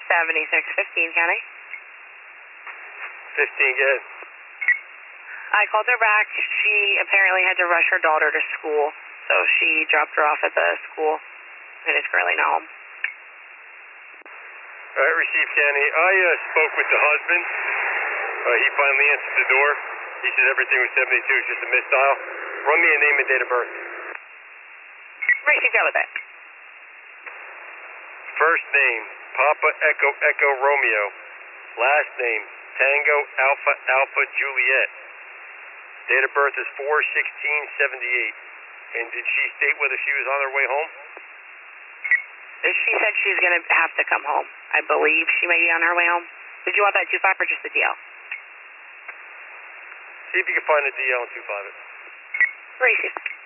7615, County. 15, good. I called her back. She apparently had to rush her daughter to school, so she dropped her off at the school and is currently not home. All right, received, County. I spoke with the husband. He finally answered the door. He said everything was 72, it's just a misdial. Run me a name and date of birth. Received, got with that. First name, Papa Echo Echo Romeo. Last name, Tango Alpha Alpha Juliet. Date of birth is 4/16/78. And did she state whether she was on her way home? She said she's going to have to come home. I believe she may be on her way home. Did you want that 25 or just the DL? See if you can find a DL and 25 it. Received.